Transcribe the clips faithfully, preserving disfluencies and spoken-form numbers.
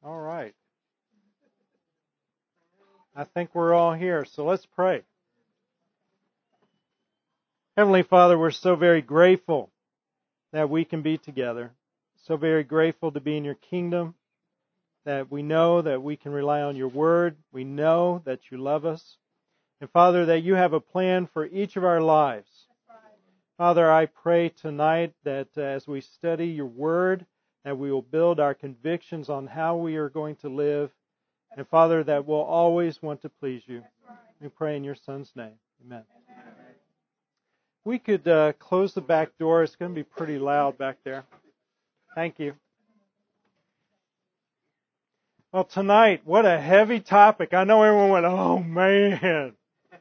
All right. I think we're all here, so let's pray. Heavenly Father, we're so very grateful that we can be together. So very grateful to be in your kingdom, that we know that we can rely on your word. We know that you love us. And Father, that you have a plan for each of our lives. Father, I pray tonight that uh, as we study your word, that we will build our convictions on how we are going to live. And Father, that we'll always want to please you. We pray in your Son's name. Amen. We could uh, close the back door. It's going to be pretty loud back there. Thank you. Well, tonight, what a heavy topic. I know everyone went, oh man.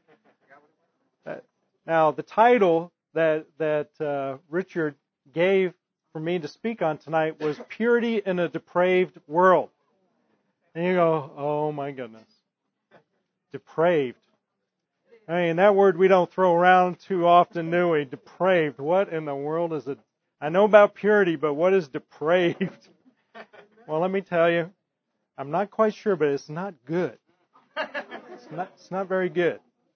Now, the title that that uh, Richard gave for me to speak on tonight was Purity in a Depraved World. And you go, oh my goodness. Depraved. I mean, that word we don't throw around too often, do we? Depraved. What in the world is it? I know about purity, but what is depraved? Well, let me tell you, I'm not quite sure, but it's not good. It's not, it's not very good.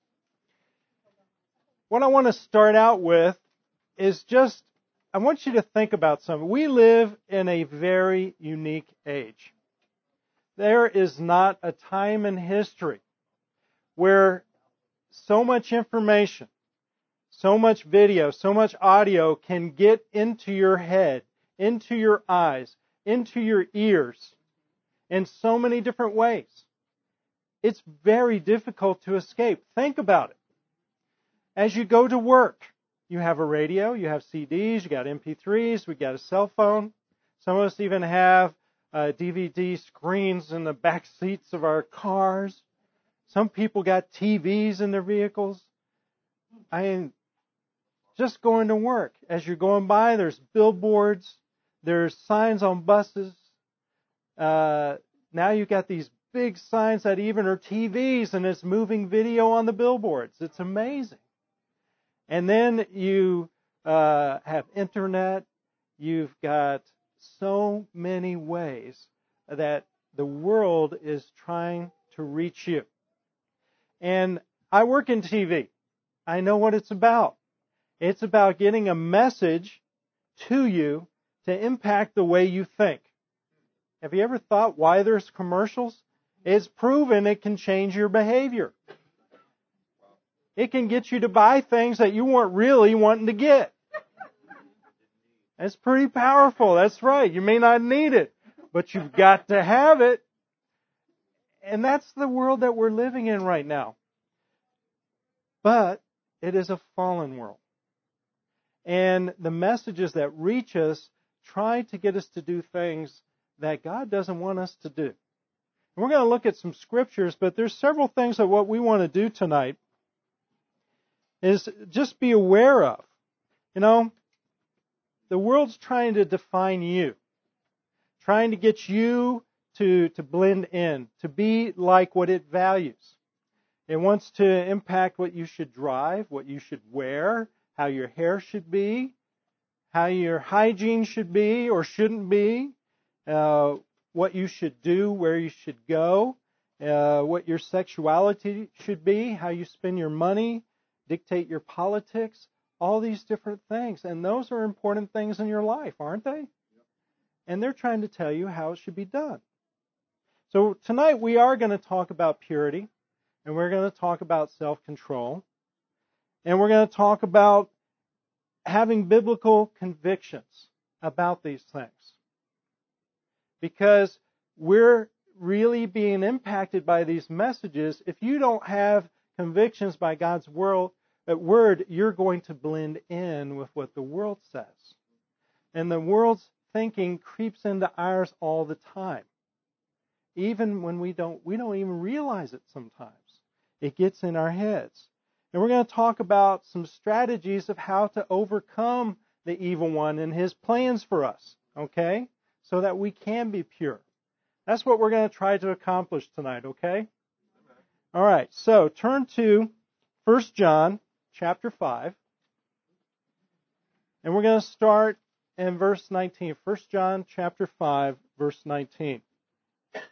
What I want to start out with is just, I want you to think about something. We live in a very unique age. There is not a time in history where so much information, so much video, so much audio can get into your head, into your eyes, into your ears in so many different ways. It's very difficult to escape. Think about it. As you go to work, you have a radio, you have C Ds, you got M P threes, we got a cell phone. Some of us even have uh, D V D screens in the back seats of our cars. Some people got T Vs in their vehicles. I mean, just going to work. As you're going by, there's billboards, there's signs on buses. Uh, now you've got these big signs that even are T Vs, and it's moving video on the billboards. It's amazing. And then you uh, have internet. You've got so many ways that the world is trying to reach you. And I work in T V. I know what it's about. It's about getting a message to you to impact the way you think. Have you ever thought why there's commercials? It's proven it can change your behavior. It can get you to buy things that you weren't really wanting to get. That's pretty powerful. That's right. You may not need it, but you've got to have it. And that's the world that we're living in right now. But it is a fallen world. And the messages that reach us try to get us to do things that God doesn't want us to do. And we're going to look at some scriptures, but there's several things that what we want to do tonight is just be aware of. You know, the world's trying to define you, trying to get you to, to blend in, to be like what it values. It wants to impact what you should drive, what you should wear, how your hair should be, how your hygiene should be or shouldn't be, uh, what you should do, where you should go, uh, what your sexuality should be, how you spend your money, dictate your politics, all these different things. And those are important things in your life, aren't they? Yep. And they're trying to tell you how it should be done. So tonight we are going to talk about purity, and we're going to talk about self-control, and we're going to talk about having biblical convictions about these things. Because we're really being impacted by these messages. If you don't have convictions by God's word, word, you're going to blend in with what the world says. And the world's thinking creeps into ours all the time. Even when we don't, we don't even realize it sometimes. It gets in our heads. And we're going to talk about some strategies of how to overcome the evil one and his plans for us, okay? So that we can be pure. That's what we're going to try to accomplish tonight, okay? All right, so turn to First John chapter five. And we're going to start in verse nineteen. First John chapter five, verse nineteen.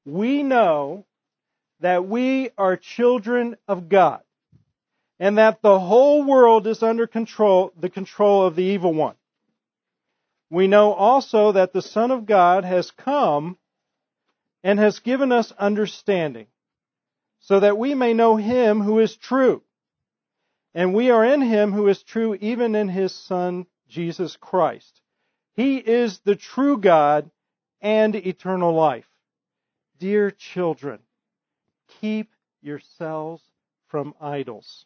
we know that we are children of God and that the whole world is under control, the control of the evil one. We know also that the Son of God has come and has given us understanding, so that we may know Him who is true. And we are in Him who is true, even in His Son, Jesus Christ. He is the true God and eternal life. Dear children, keep yourselves from idols.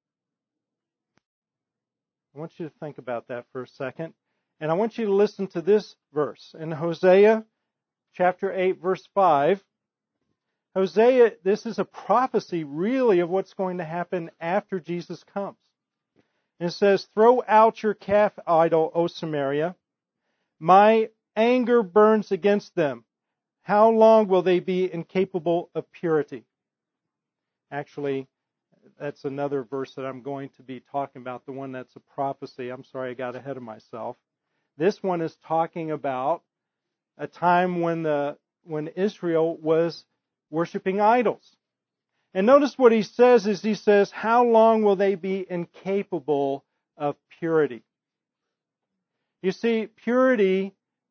I want you to think about that for a second. And I want you to listen to this verse in Hosea chapter eight, verse five. Hosea, this is a prophecy really of what's going to happen after Jesus comes. And it says, "Throw out your calf idol, O Samaria. My anger burns against them. How long will they be incapable of purity?" Actually, that's another verse that I'm going to be talking about, the one that's a prophecy. I'm sorry, I got ahead of myself. This one is talking about a time when the when Israel was worshiping idols. And notice what he says is he says, how long will they be incapable of purity? You see, purity,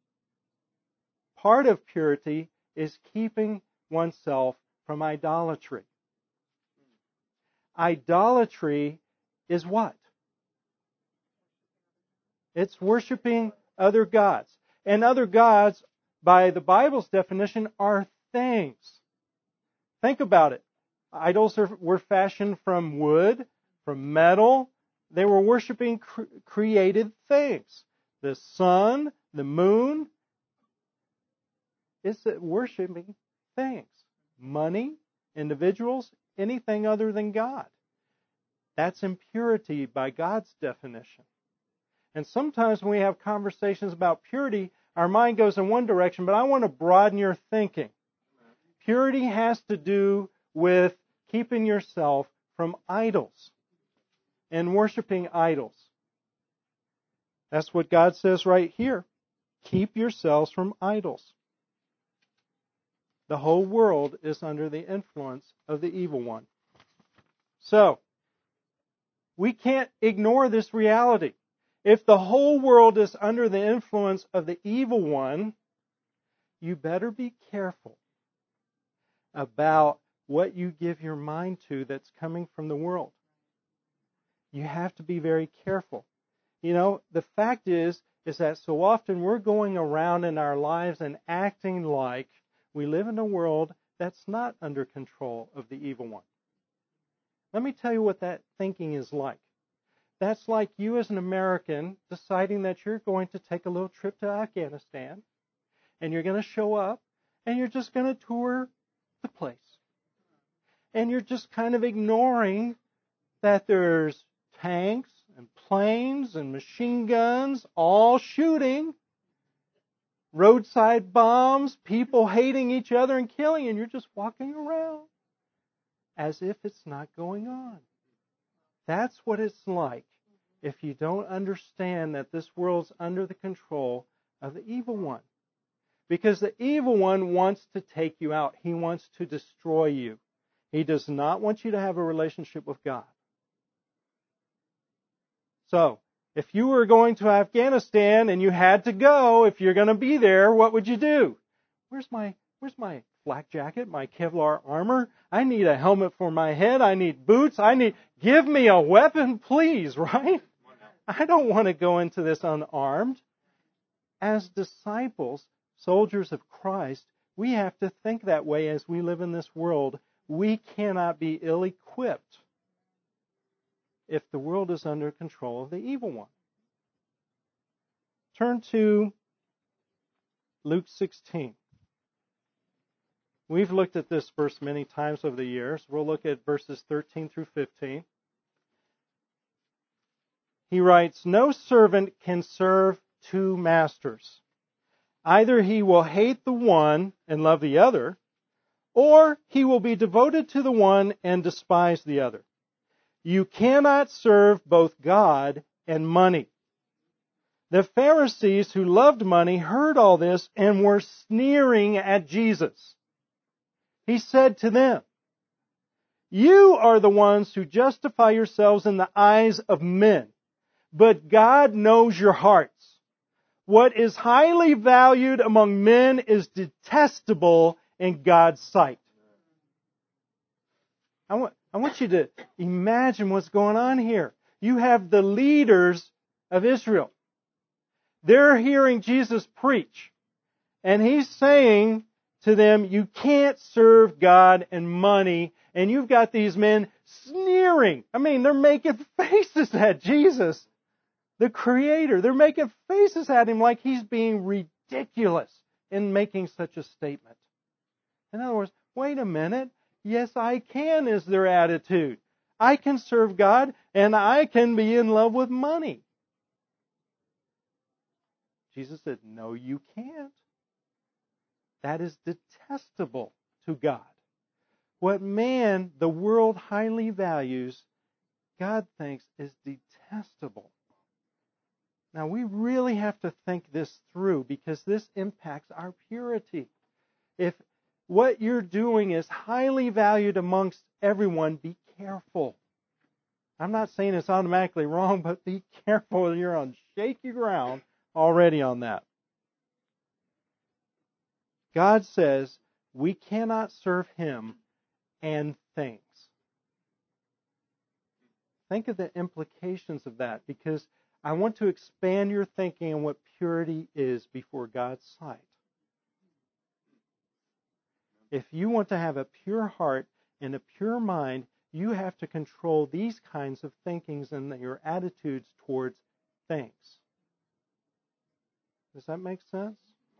part of purity is keeping oneself from idolatry. Idolatry is what? It's worshiping other gods. And other gods, by the Bible's definition, are things. Think about it. Idols are, were fashioned from wood, from metal. They were worshiping cre- created things. The sun, the moon, is worshiping things. Money, individuals, anything other than God. That's impurity by God's definition. And sometimes when we have conversations about purity, our mind goes in one direction, but I want to broaden your thinking. Purity has to do with keeping yourself from idols and worshiping idols. That's what God says right here. Keep yourselves from idols. The whole world is under the influence of the evil one. So, we can't ignore this reality. If the whole world is under the influence of the evil one, you better be careful about what you give your mind to that's coming from the world. You have to be very careful. You know, the fact is, is that so often we're going around in our lives and acting like we live in a world that's not under control of the evil one. Let me tell you what that thinking is like. That's like you as an American deciding that you're going to take a little trip to Afghanistan and you're going to show up and you're just going to tour the place. And you're just kind of ignoring that there's tanks and planes and machine guns all shooting, roadside bombs, people hating each other and killing, and you're just walking around as if it's not going on. That's what it's like if you don't understand that this world's under the control of the evil one. Because the evil one wants to take you out. He wants to destroy you. He does not want you to have a relationship with God. So, if you were going to Afghanistan and you had to go, if you're going to be there, what would you do? Where's my where's my flak jacket, my Kevlar armor? I need a helmet for my head. I need boots. I need give me a weapon, please, right? I don't want to go into this unarmed. As disciples, soldiers of Christ, we have to think that way as we live in this world. We cannot be ill-equipped if the world is under control of the evil one. Turn to Luke sixteen. We've looked at this verse many times over the years. We'll look at verses thirteen through fifteen. He writes, "No servant can serve two masters. Either he will hate the one and love the other, or he will be devoted to the one and despise the other. You cannot serve both God and money." The Pharisees who loved money heard all this and were sneering at Jesus. He said to them, "You are the ones who justify yourselves in the eyes of men, but God knows your hearts. What is highly valued among men is detestable in God's sight." I want, I want you to imagine what's going on here. You have the leaders of Israel. They're hearing Jesus preach. And He's saying to them, you can't serve God and money. And you've got these men sneering. I mean, they're making faces at Jesus, the Creator. They're making faces at Him like He's being ridiculous in making such a statement. In other words, wait a minute. Yes, I can, is their attitude. I can serve God and I can be in love with money. Jesus said, no, you can't. That is detestable to God. What man, the world highly values, God thinks is detestable. Now, we really have to think this through because this impacts our purity. If what you're doing is highly valued amongst everyone, be careful. I'm not saying it's automatically wrong, but be careful. You're on shaky ground already on that. God says we cannot serve Him and things. Think of the implications of that, because I want to expand your thinking on what purity is before God's sight. If you want to have a pure heart and a pure mind, you have to control these kinds of thinkings and your attitudes towards things. Does that make sense?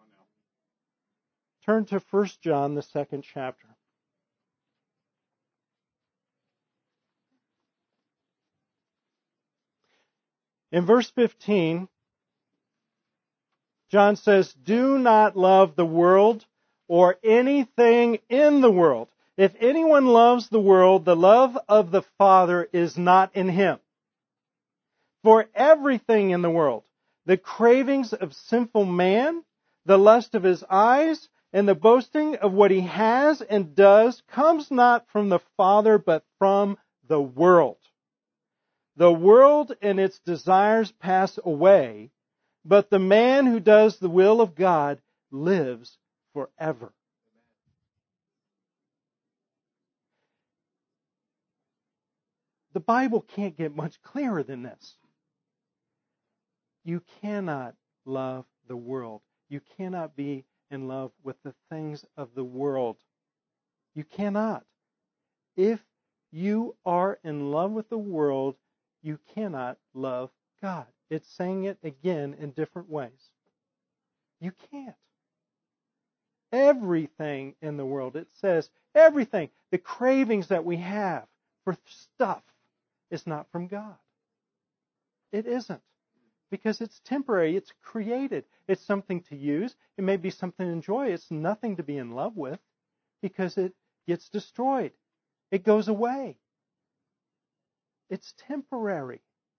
Turn to First John, the second chapter. In verse fifteen, John says, "Do not love the world or anything in the world. If anyone loves the world, the love of the Father is not in him. For everything in the world, the cravings of sinful man, the lust of his eyes, and the boasting of what he has and does comes not from the Father, but from the world. The world and its desires pass away, but the man who does the will of God lives forever." The Bible can't get much clearer than this. You cannot love the world. You cannot be in love with the things of the world. You cannot. If you are in love with the world, you cannot love God. It's saying it again in different ways. You can't. Everything in the world, it says, everything, the cravings that we have for stuff is not from God. It isn't. Because it's temporary, it's created. It's something to use. It may be something to enjoy. It's nothing to be in love with because it gets destroyed. It goes away. It's temporary.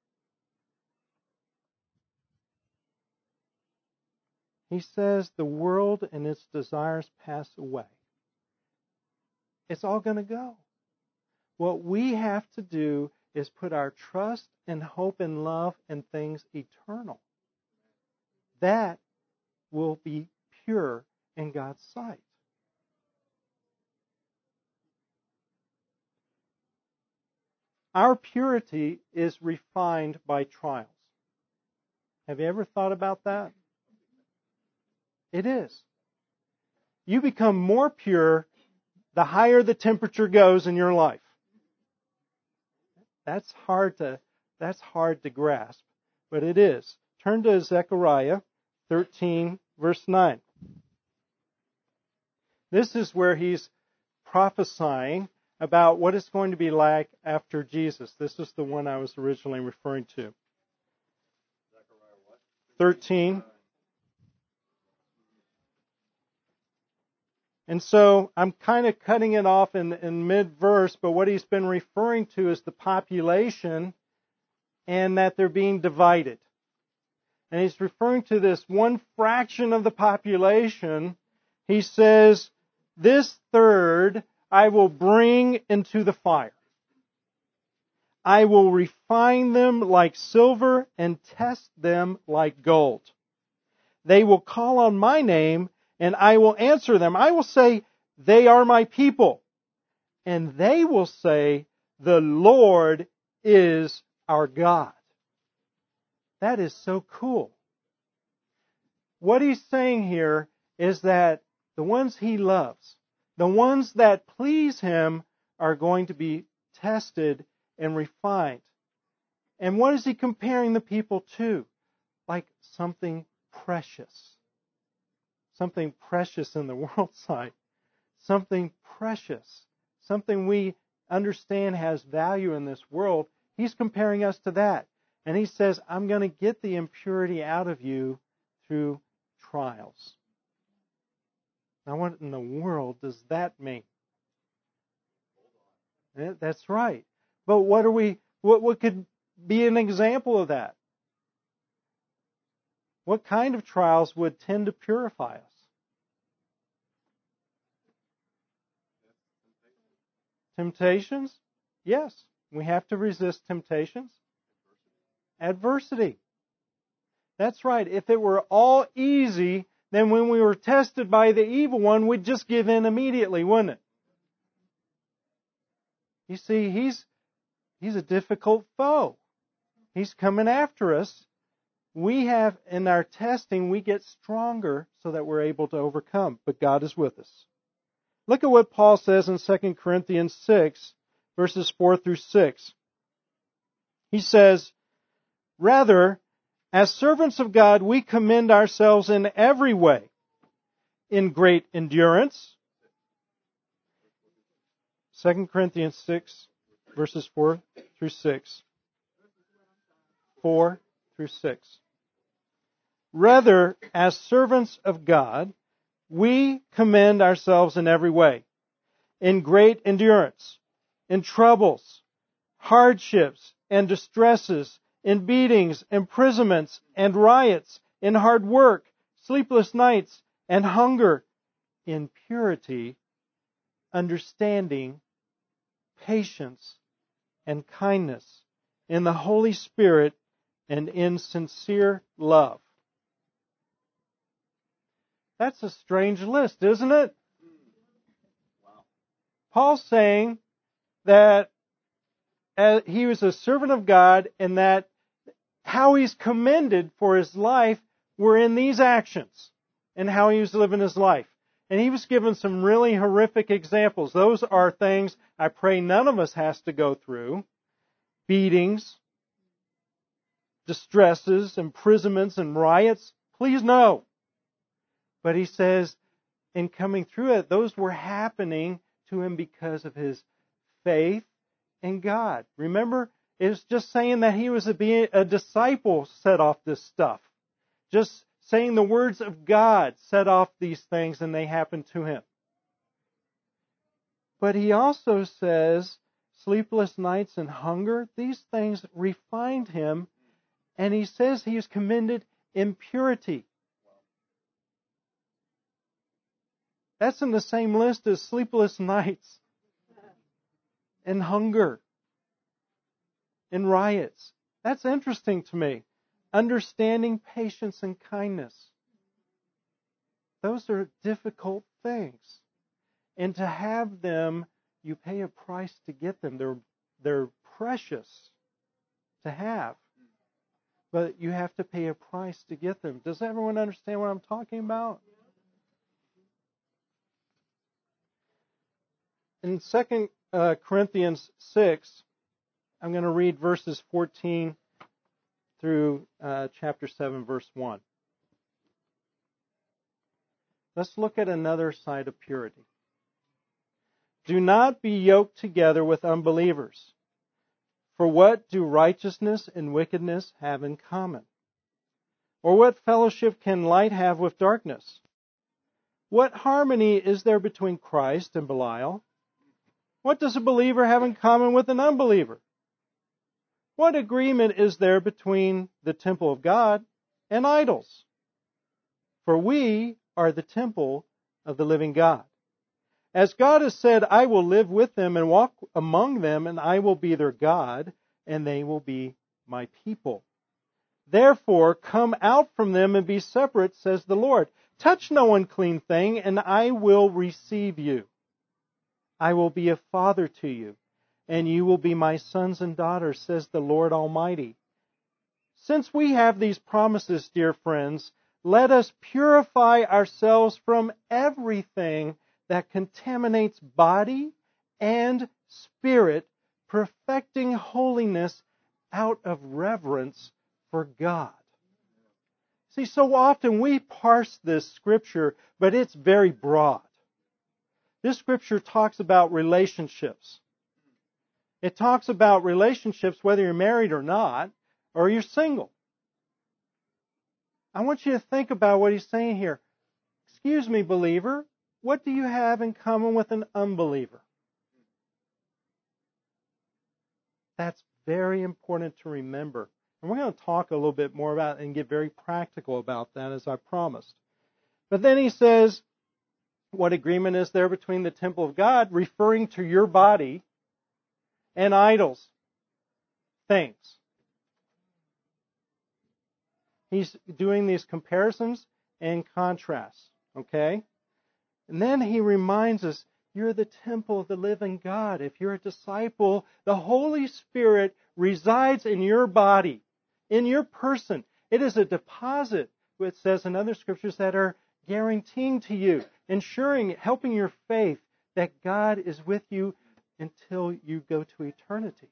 He says the world and its desires pass away. It's all going to go. What we have to do is put our trust and hope and love in things eternal. That will be pure in God's sight. Our purity is refined by trials. Have you ever thought about that? It is. You become more pure the higher the temperature goes in your life. That's hard to, that's hard to grasp, but it is. Turn to Zechariah thirteen, verse nine. This is where he's prophesying about what it's going to be like after Jesus. This is the one I was originally referring to. thirteen. And so I'm kind of cutting it off in, in mid-verse, but what he's been referring to is the population and that they're being divided. And he's referring to this one fraction of the population. He says This third I will bring into the fire. I will refine them like silver and test them like gold. They will call on my name, and I will answer them. I will say, they are my people. And they will say, the Lord is our God. That is so cool. What he's saying here is that the ones he loves, the ones that please him, are going to be tested and refined. And what is he comparing the people to? Like something precious. Something precious in the world's sight. Something precious. Something we understand has value in this world. He's comparing us to that. And he says, I'm going to get the impurity out of you through trials. Now, what in the world does that mean? That's right. But what are we, what, what could be an example of that? What kind of trials would tend to purify us? Temptations? Yes. We have to resist temptations. Adversity. That's right. If it were all easy, then when we were tested by the evil one, we'd just give in immediately, wouldn't it? You see, he's he's a difficult foe. He's coming after us. We have, in our testing, we get stronger so that we're able to overcome. But God is with us. Look at what Paul says in Second Corinthians six, verses four through six. He says, rather, as servants of God, we commend ourselves in every way, in great endurance. Second Corinthians six, verses four through six. four through six. Rather, as servants of God, we commend ourselves in every way, in great endurance, in troubles, hardships, and distresses, in beatings, imprisonments, and riots, in hard work, sleepless nights, and hunger, in purity, understanding, patience, and kindness, in the Holy Spirit, and in sincere love. That's a strange list, isn't it? Paul's saying that he was a servant of God and that how he's commended for his life were in these actions and how he was living his life. And he was given some really horrific examples. Those are things I pray none of us has to go through. Beatings, distresses, imprisonments, and riots. Please no. But he says, in coming through it, those were happening to him because of his faith in God. Remember, it's just saying that he was a, a disciple set off this stuff. Just saying the words of God set off these things and they happened to him. But he also says, sleepless nights and hunger, these things refined him. And he says he is commended in purity. That's in the same list as sleepless nights and hunger and riots. That's interesting to me. Understanding, patience, and kindness. Those are difficult things. And to have them, you pay a price to get them. They're, they're precious to have. But you have to pay a price to get them. Does everyone understand what I'm talking about? In Second Corinthians six, I'm going to read verses fourteen through uh, chapter seven, verse one. Let's look at another side of purity. Do not be yoked together with unbelievers. For what do righteousness and wickedness have in common? Or what fellowship can light have with darkness? What harmony is there between Christ and Belial? What does a believer have in common with an unbeliever? What agreement is there between the temple of God and idols? For we are the temple of the living God. As God has said, I will live with them and walk among them, and I will be their God, and they will be my people. Therefore, come out from them and be separate, says the Lord. Touch no unclean thing, and I will receive you. I will be a father to you, and you will be my sons and daughters, says the Lord Almighty. Since we have these promises, dear friends, let us purify ourselves from everything that contaminates body and spirit, perfecting holiness out of reverence for God. See, so often we parse this scripture, but it's very broad. This scripture talks about relationships. It talks about relationships whether you're married or not, or you're single. I want you to think about what he's saying here. Excuse me, believer, what do you have in common with an unbeliever? That's very important to remember. And we're going to talk a little bit more about it and get very practical about that, as I promised. But then he says, what agreement is there between the temple of God, referring to your body, and idols, things? He's doing these comparisons and contrasts, okay? And then he reminds us, you're the temple of the living God. If you're a disciple, the Holy Spirit resides in your body, in your person. It is a deposit, it says in other scriptures, that are guaranteeing to you, ensuring, helping your faith that God is with you until you go to eternity.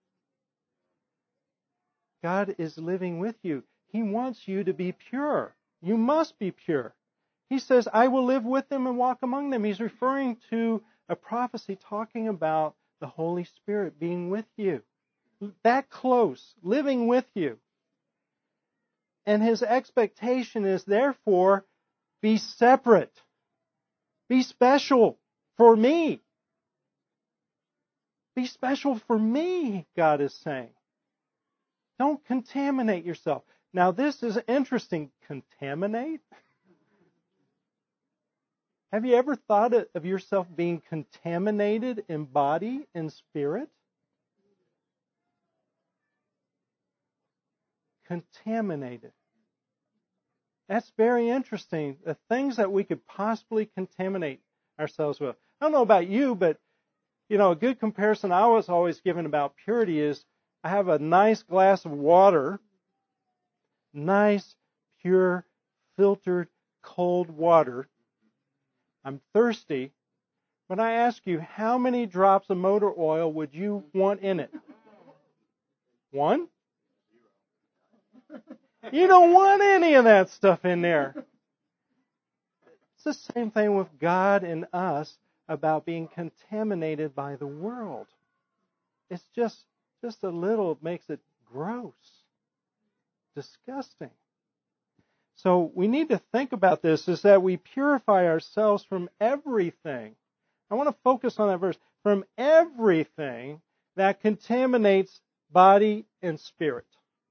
God is living with you. He wants you to be pure. You must be pure. He says, I will live with them and walk among them. He's referring to a prophecy talking about the Holy Spirit being with you. That close, living with you. And his expectation is, therefore, be separate. Be special for me. Be special for me, God is saying. Don't contaminate yourself. Now, this is interesting. Contaminate? Have you ever thought of yourself being contaminated in body and spirit? Contaminated. That's very interesting. The things that we could possibly contaminate ourselves with. I don't know about you, but, you know, a good comparison I was always given about purity is I have a nice glass of water, nice, pure, filtered, cold water. I'm thirsty, but I ask you, how many drops of motor oil would you want in it? One? You don't want any of that stuff in there. It's the same thing with God and us about being contaminated by the world. It's just, just a little makes it gross, disgusting. So we need to think about this, is that we purify ourselves from everything. I want to focus on that verse. From everything that contaminates body and spirit.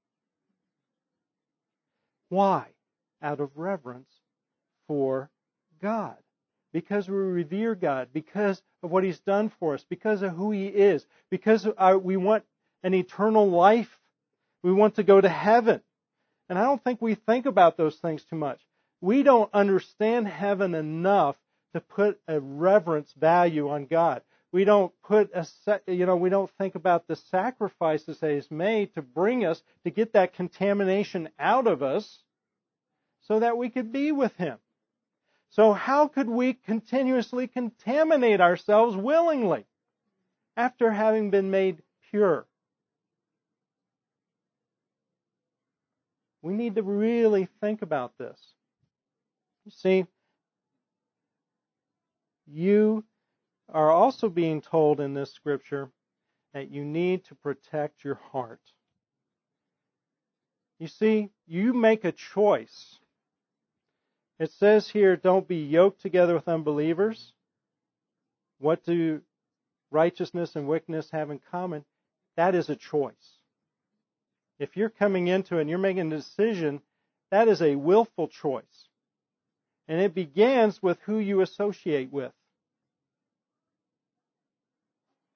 Why? Out of reverence for God. Because we revere God. Because of what He's done for us. Because of who He is. Because our, we want an eternal life. We want to go to heaven. And I don't think we think about those things too much. We don't understand heaven enough to put a reverence value on God. We don't put a, you know, we don't think about the sacrifices that He's made to bring us, to get that contamination out of us so that we could be with Him. So how could we continuously contaminate ourselves willingly after having been made pure? We need to really think about this. You see, you are also being told in this scripture that you need to protect your heart. You see, you make a choice. It says here, don't be yoked together with unbelievers. What do righteousness and wickedness have in common? That is a choice. If you're coming into it and you're making a decision, that is a willful choice. And it begins with who you associate with.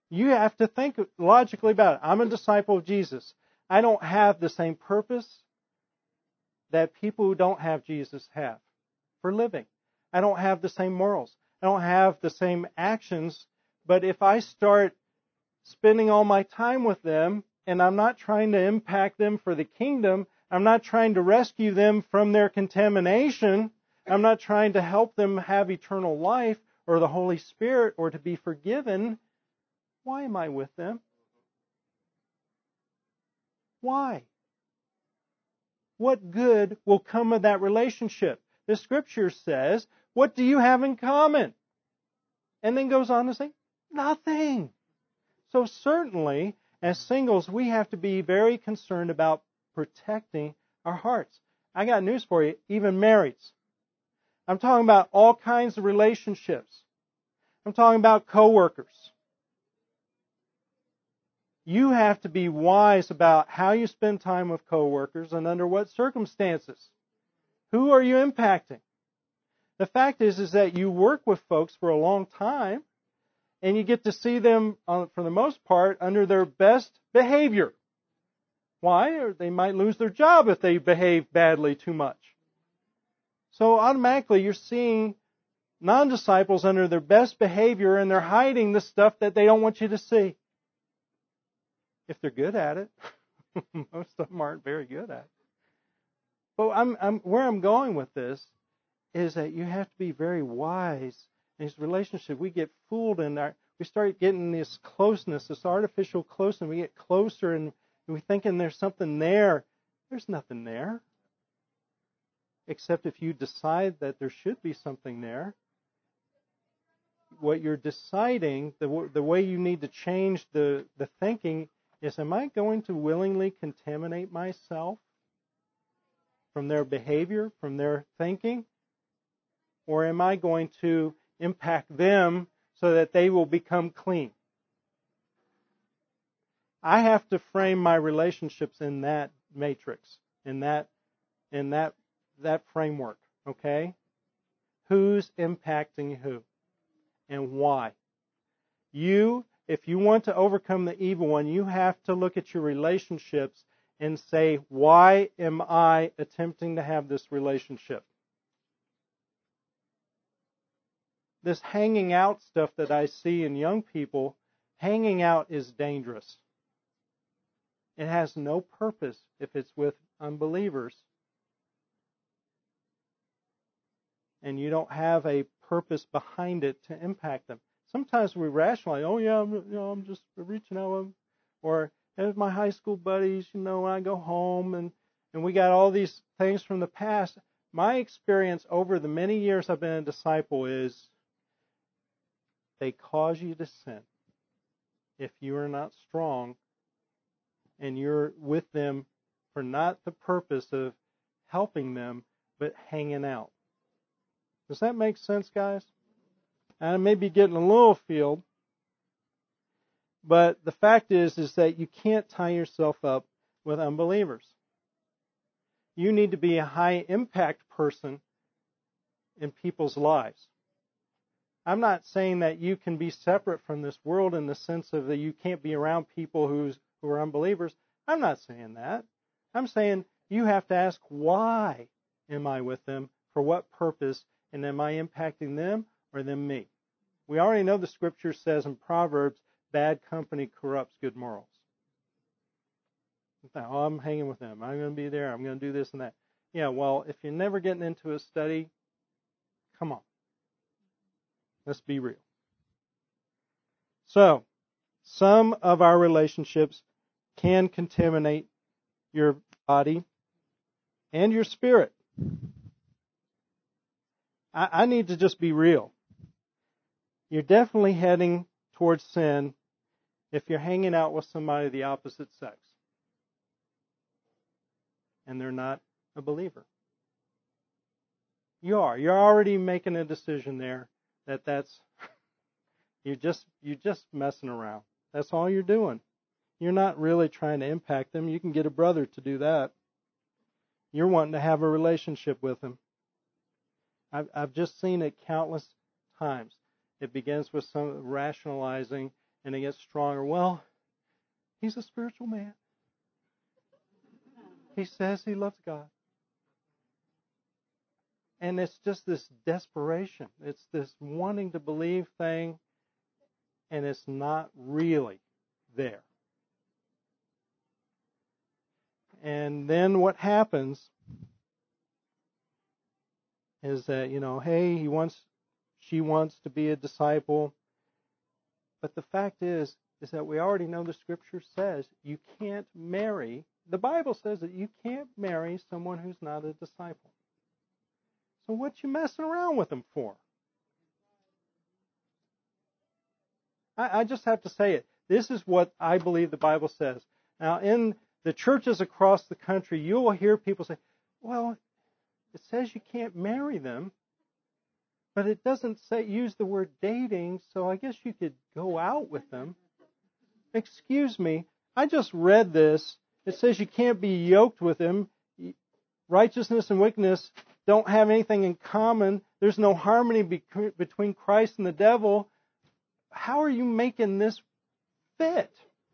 You have to think logically about it. I'm a disciple of Jesus. I don't have the same purpose that people who don't have Jesus have for living. I don't have the same morals. I don't have the same actions. But if I start spending all my time with them, and I'm not trying to impact them for the kingdom, I'm not trying to rescue them from their contamination, I'm not trying to help them have eternal life or the Holy Spirit or to be forgiven, why am I with them? Why? What good will come of that relationship? The Scripture says, what do you have in common? And then goes on to say, nothing. So certainly, as singles, we have to be very concerned about protecting our hearts. I got news for you, even marrieds. I'm talking about all kinds of relationships. I'm talking about coworkers. You have to be wise about how you spend time with coworkers and under what circumstances. Who are you impacting? The fact is, is that you work with folks for a long time, and you get to see them, uh, for the most part, under their best behavior. Why? Or they might lose their job if they behave badly too much. So automatically you're seeing non-disciples under their best behavior, and they're hiding the stuff that they don't want you to see. If they're good at it. Most of them aren't very good at it. But I'm, I'm, where I'm going with this is that you have to be very wise in these relationships. We get fooled in our, we start getting this closeness, this artificial closeness. We get closer and we're thinking there's something there. There's nothing there. Except if you decide that there should be something there. What you're deciding, the, the way you need to change the, the thinking is, am I going to willingly contaminate myself from their behavior, from their thinking? Or am I going to impact them so that they will become clean? I have to frame my relationships in that matrix, in that, in that, that framework, okay? Who's impacting who and why? You, if you want to overcome the evil one, you have to look at your relationships and say, why am I attempting to have this relationship? This hanging out stuff that I see in young people, hanging out is dangerous. It has no purpose if it's with unbelievers. And you don't have a purpose behind it to impact them. Sometimes we rationalize, oh yeah, I'm, you know, I'm just reaching out to them. Or as my high school buddies, you know, when I go home and, and we got all these things from the past. My experience over the many years I've been a disciple is they cause you to sin if you are not strong and you're with them for not the purpose of helping them, but hanging out. Does that make sense, guys? I may be getting a little afield, but the fact is, is that you can't tie yourself up with unbelievers. You need to be a high impact person in people's lives. I'm not saying that you can be separate from this world in the sense of that you can't be around people who's, who are unbelievers. I'm not saying that. I'm saying you have to ask, why am I with them? For what purpose? And am I impacting them or them me? We already know the Scripture says in Proverbs, bad company corrupts good morals. Oh, I'm hanging with them. I'm going to be there. I'm going to do this and that. Yeah, well, if you're never getting into a study, come on. Let's be real. So, some of our relationships can contaminate your body and your spirit. I, I need to just be real. You're definitely heading towards sin if you're hanging out with somebody of the opposite sex and they're not a believer. You are. You're already making a decision there that that's you're just you're just messing around. That's all you're doing. You're not really trying to impact them. You can get a brother to do that. You're wanting to have a relationship with them. I've, I've just seen it countless times. It begins with some rationalizing, and it gets stronger. Well, he's a spiritual man. He says he loves God. And it's just this desperation. It's this wanting to believe thing, and it's not really there. And then what happens is that, you know, hey, he wants, she wants to be a disciple. But the fact is, is that we already know the Scripture says you can't marry. The Bible says that you can't marry someone who's not a disciple. So what you messing around with them for? I, I just have to say it. This is what I believe the Bible says. Now, in the churches across the country, you will hear people say, well, it says you can't marry them, but it doesn't say use the word dating, so I guess you could go out with them. Excuse me, I just read this. It says you can't be yoked with them. Righteousness and wickedness don't have anything in common. There's no harmony between Christ and the devil. How are you making this fit?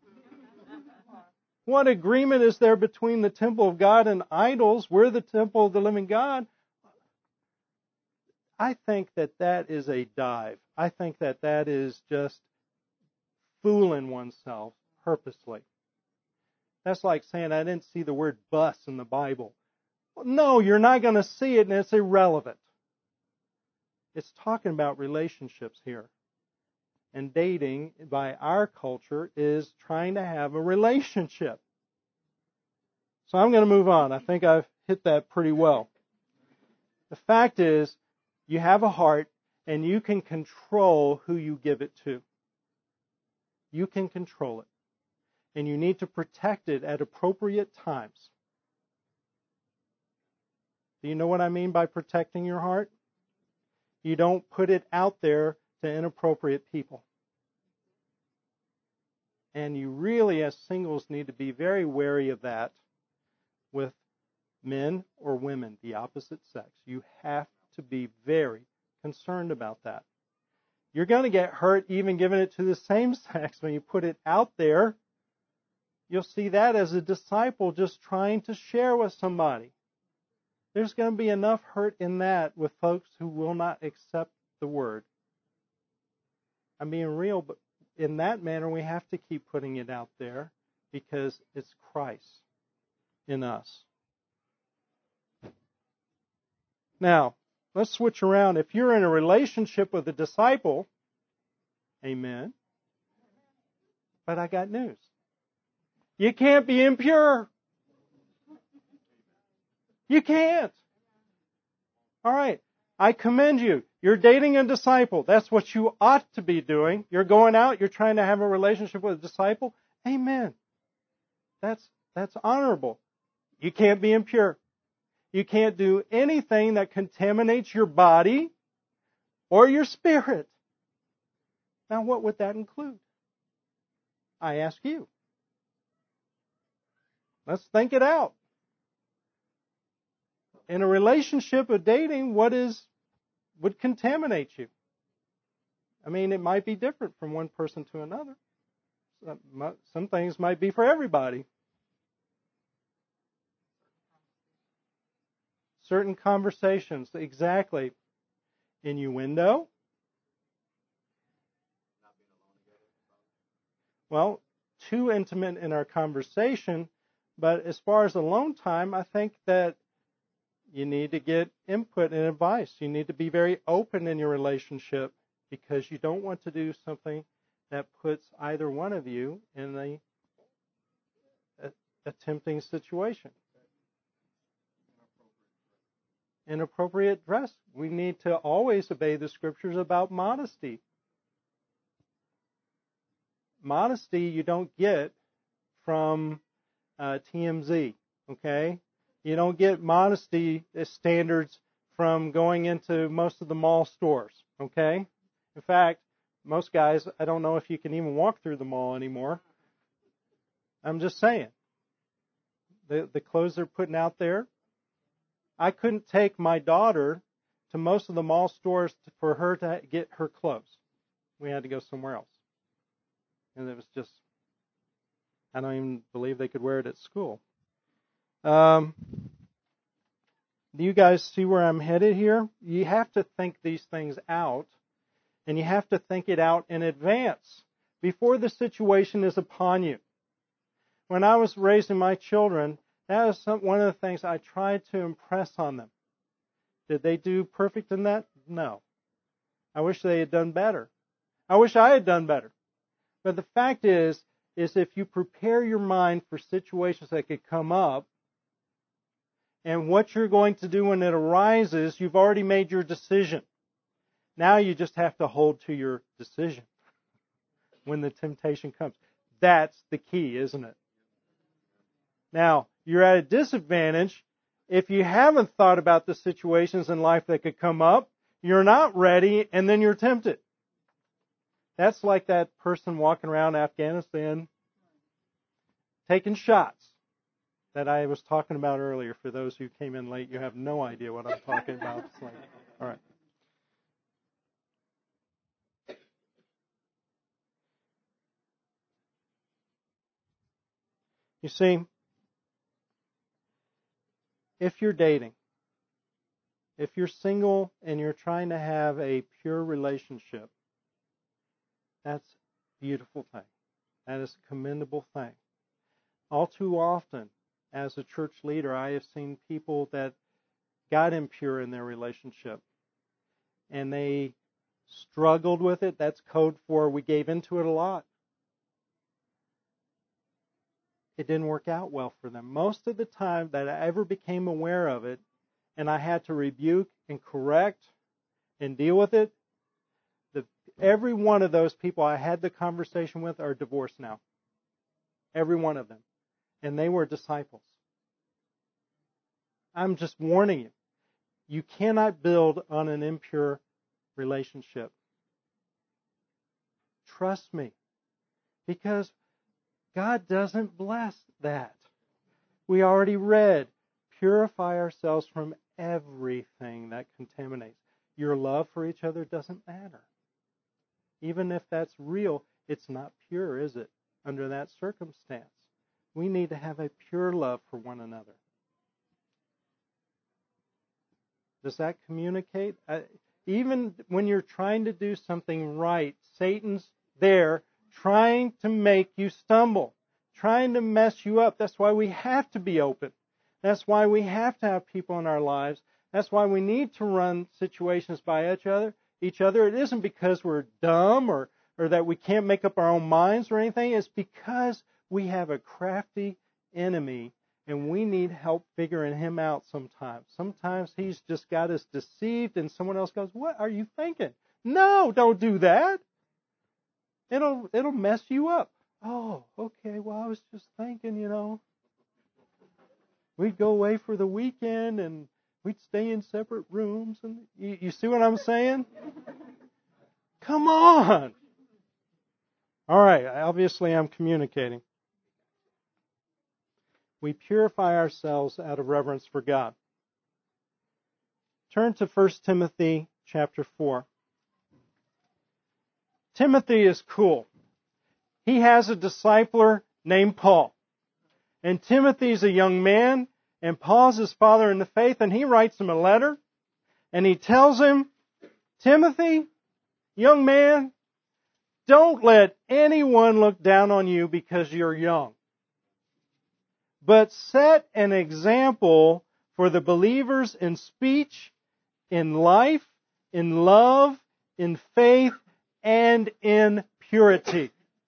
What agreement is there between the temple of God and idols? We're the temple of the living God. I think that that is a dive. I think that that is just fooling oneself purposely. That's like saying I didn't see the word bus in the Bible. Well, no, you're not going to see it, and it's irrelevant. It's talking about relationships here. And dating, by our culture, is trying to have a relationship. So I'm going to move on. I think I've hit that pretty well. The fact is, you have a heart, and you can control who you give it to. You can control it. And you need to protect it at appropriate times. Do you know what I mean by protecting your heart? You don't put it out there to inappropriate people. And you really, as singles, need to be very wary of that with men or women, the opposite sex. You have to be very concerned about that. You're going to get hurt even giving it to the same sex when you put it out there. You'll see that as a disciple just trying to share with somebody. There's going to be enough hurt in that with folks who will not accept the word. I'm being real, but in that manner we have to keep putting it out there because it's Christ in us. Now, let's switch around. If you're in a relationship with a disciple, amen, but I got news. You can't be impure. You can't. All right. I commend you. You're dating a disciple. That's what you ought to be doing. You're going out. You're trying to have a relationship with a disciple. Amen. That's, that's honorable. You can't be impure. You can't do anything that contaminates your body or your spirit. Now, what would that include? I ask you. Let's think it out. In a relationship of dating, what is would contaminate you? I mean, it might be different from one person to another. Some things might be for everybody. Certain conversations, exactly. Innuendo. Well, too intimate in our conversation, but as far as alone time, I think that you need to get input and advice. You need to be very open in your relationship because you don't want to do something that puts either one of you in a, a, a tempting situation. Inappropriate dress. We need to always obey the Scriptures about modesty. Modesty you don't get from uh, T M Z, okay? You don't get modesty standards from going into most of the mall stores, okay? In fact, most guys, I don't know if you can even walk through the mall anymore. I'm just saying. The, the clothes they're putting out there. I couldn't take my daughter to most of the mall stores to, for her to get her clothes. We had to go somewhere else. And it was just, I don't even believe they could wear it at school. Um, do you guys see where I'm headed here? You have to think these things out, and you have to think it out in advance before the situation is upon you. When I was raising my children, that was some, one of the things I tried to impress on them. Did they do perfect in that? No. I wish they had done better. I wish I had done better. But the fact is, is if you prepare your mind for situations that could come up, and what you're going to do when it arises, you've already made your decision. Now you just have to hold to your decision when the temptation comes. That's the key, isn't it? Now, you're at a disadvantage if you haven't thought about the situations in life that could come up, you're not ready, and then you're tempted. That's like that person walking around Afghanistan taking shots that I was talking about earlier. For those who came in late, you have no idea what I'm talking about. It's like, all right. You see, if you're dating, if you're single and you're trying to have a pure relationship, that's a beautiful thing. That is a commendable thing. All too often, as a church leader, I have seen people that got impure in their relationship, and they struggled with it. That's code for we gave into it a lot. It didn't work out well for them. Most of the time that I ever became aware of it, and I had to rebuke and correct and deal with it, the, every one of those people I had the conversation with are divorced now. Every one of them. And they were disciples. I'm just warning you. You cannot build on an impure relationship. Trust me. Because God doesn't bless that. We already read, purify ourselves from everything that contaminates. Your love for each other doesn't matter. Even if that's real, it's not pure, is it? Under that circumstance. We need to have a pure love for one another. Does that communicate? Uh, even when you're trying to do something right, Satan's there trying to make you stumble, trying to mess you up. That's why we have to be open. That's why we have to have people in our lives. That's why we need to run situations by each other. Each other. It isn't because we're dumb or, or that we can't make up our own minds or anything. It's because we have a crafty enemy and we need help figuring him out sometimes. Sometimes he's just got us deceived and someone else goes, "What are you thinking? No, don't do that. It'll it'll mess you up." Oh, okay, well, I was just thinking, you know, we'd go away for the weekend and we'd stay in separate rooms. And you, you see what I'm saying? Come on. All right, obviously I'm communicating. We purify ourselves out of reverence for God. Turn to First Timothy chapter four. Timothy is cool. He has a discipler named Paul. And Timothy's a young man, and Paul's his father in the faith, and he writes him a letter, and he tells him, Timothy, young man, don't let anyone look down on you because you're young. But set an example for the believers in speech, in life, in love, in faith, and in purity.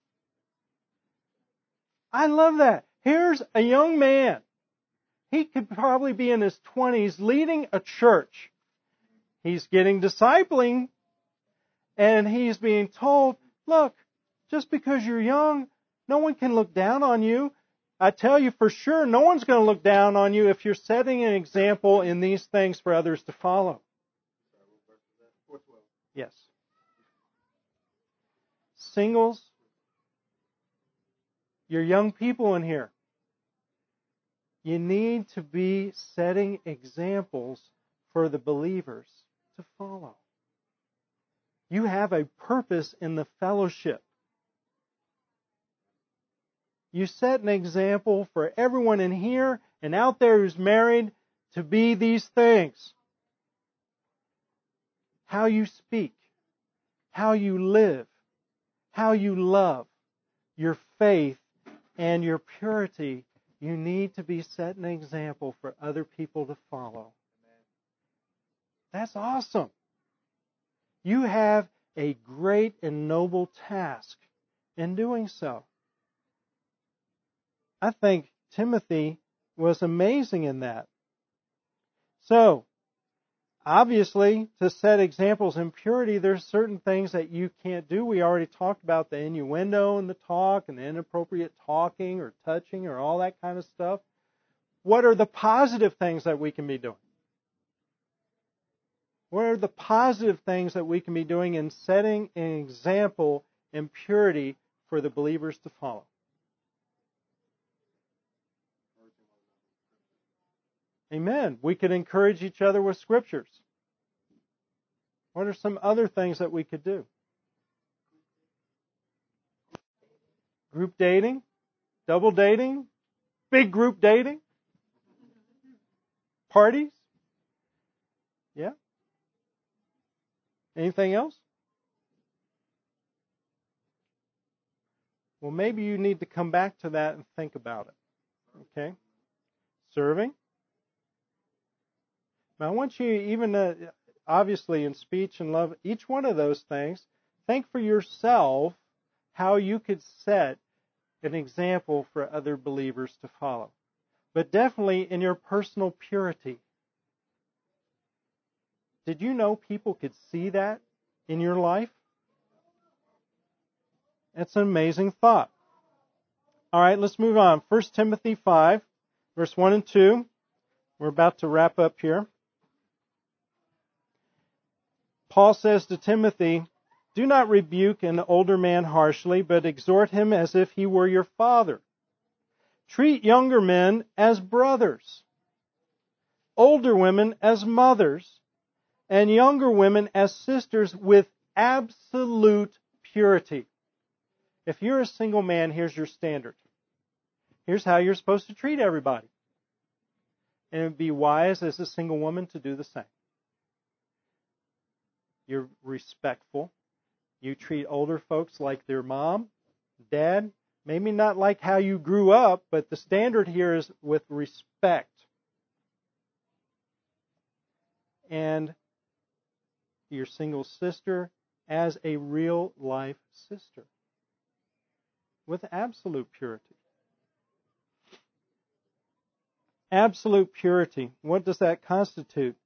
I love that. Here's a young man. He could probably be in his twenties leading a church. He's getting discipling, and he's being told, look, just because you're young, no one can look down on you. I tell you for sure, no one's going to look down on you if you're setting an example in these things for others to follow. Yes. Singles, you're young people in here. You need to be setting examples for the believers to follow. You have a purpose in the fellowship. You set an example for everyone in here and out there who's married to be these things. How you speak, how you live, how you love, your faith, and your purity. You need to be setting an example for other people to follow. That's awesome. You have a great and noble task in doing so. I think Timothy was amazing in that. So, obviously, to set examples in purity, there's certain things that you can't do. We already talked about the innuendo and the talk and the inappropriate talking or touching or all that kind of stuff. What are the positive things that we can be doing? What are the positive things that we can be doing in setting an example in purity for the believers to follow? Amen. We could encourage each other with scriptures. What are some other things that we could do? Group dating? Double dating? Big group dating? Parties? Yeah? Anything else? Well, maybe you need to come back to that and think about it. Okay? Serving? Now, I want you, even to, obviously in speech and love, each one of those things, think for yourself how you could set an example for other believers to follow. But definitely in your personal purity. Did you know people could see that in your life? It's an amazing thought. All right, let's move on. First Timothy five, verse one and two. We're about to wrap up here. Paul says to Timothy, "Do not rebuke an older man harshly, but exhort him as if he were your father. Treat younger men as brothers, older women as mothers, and younger women as sisters with absolute purity." If you're a single man, here's your standard. Here's how you're supposed to treat everybody. And it would be wise as a single woman to do the same. You're respectful. You treat older folks like their mom, dad, maybe not like how you grew up, but the standard here is with respect. And your single sister as a real life sister with absolute purity. Absolute purity. What does that constitute?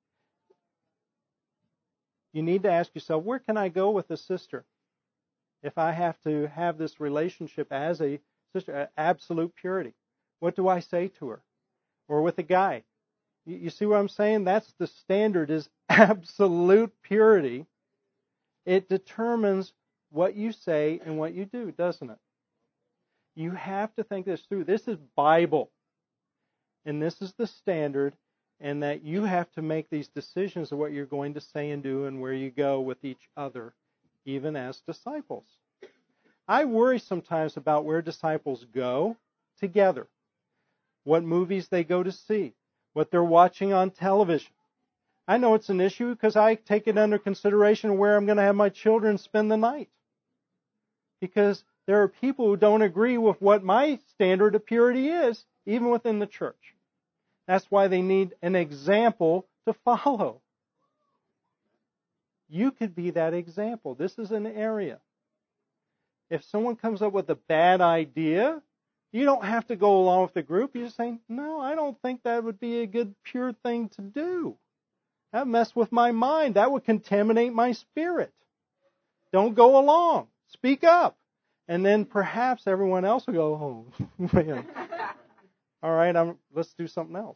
You need to ask yourself, where can I go with a sister if I have to have this relationship as a sister? Absolute purity. What do I say to her? Or with a guy? You, you see what I'm saying? That's the standard, is absolute purity. It determines what you say and what you do, doesn't it? You have to think this through. This is Bible. And this is the standard, and that you have to make these decisions of what you're going to say and do and where you go with each other, even as disciples. I worry sometimes about where disciples go together, what movies they go to see, what they're watching on television. I know it's an issue because I take it under consideration where I'm going to have my children spend the night. Because there are people who don't agree with what my standard of purity is, even within the church. That's why they need an example to follow. You could be that example. This is an area. If someone comes up with a bad idea, you don't have to go along with the group. You just say, no, I don't think that would be a good, pure thing to do. That would mess with my mind. That would contaminate my spirit. Don't go along. Speak up. And then perhaps everyone else will go, oh, man. All right, I'm, let's do something else.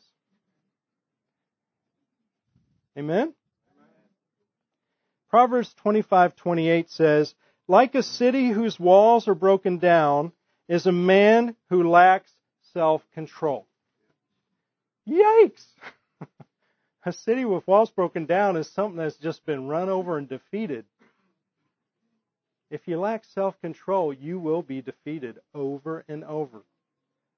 Amen? Proverbs twenty-five twenty-eight says, "Like a city whose walls are broken down is a man who lacks self-control." Yikes! A city with walls broken down is something that's just been run over and defeated. If you lack self-control, you will be defeated over and over.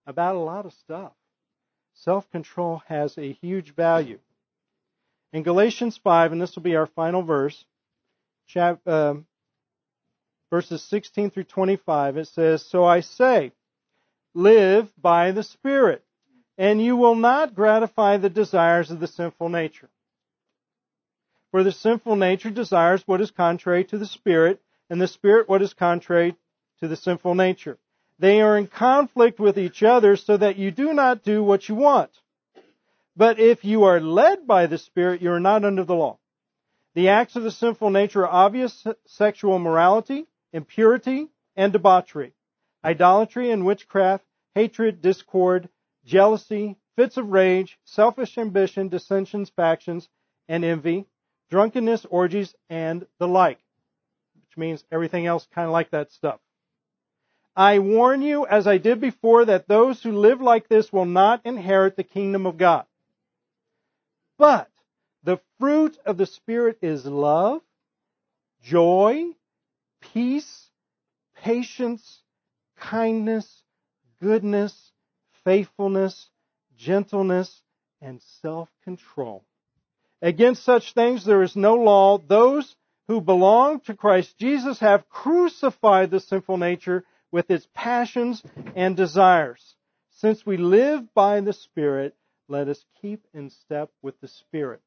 about a lot of stuff. Self-control has a huge value. In Galatians five, and this will be our final verse, chap, uh, verses sixteen through twenty-five, it says, "So I say, live by the Spirit, and you will not gratify the desires of the sinful nature. For the sinful nature desires what is contrary to the Spirit, and the Spirit what is contrary to the sinful nature. They are in conflict with each other so that you do not do what you want. But if you are led by the Spirit, you are not under the law. The acts of the sinful nature are obvious: sexual immorality, impurity, and debauchery, idolatry and witchcraft, hatred, discord, jealousy, fits of rage, selfish ambition, dissensions, factions, and envy, drunkenness, orgies, and the like." Which means everything else kind of like that stuff. "I warn you, as I did before, that those who live like this will not inherit the kingdom of God. But the fruit of the Spirit is love, joy, peace, patience, kindness, goodness, faithfulness, gentleness, and self-control. Against such things there is no law. Those who belong to Christ Jesus have crucified the sinful nature with its passions and desires. Since we live by the Spirit, let us keep in step with the Spirit."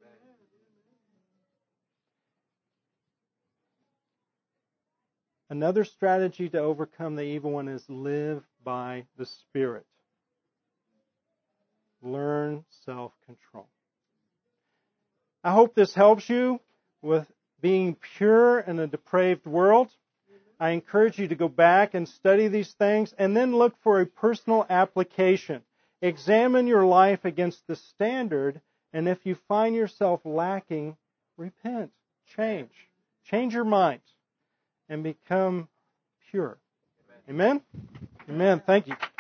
Another strategy to overcome the evil one is live by the Spirit. Learn self-control. I hope this helps you with being pure in a depraved world. I encourage you to go back and study these things and then look for a personal application. Examine your life against the standard, and if you find yourself lacking, repent, change. Change your mind and become pure. Amen? Amen. Thank you.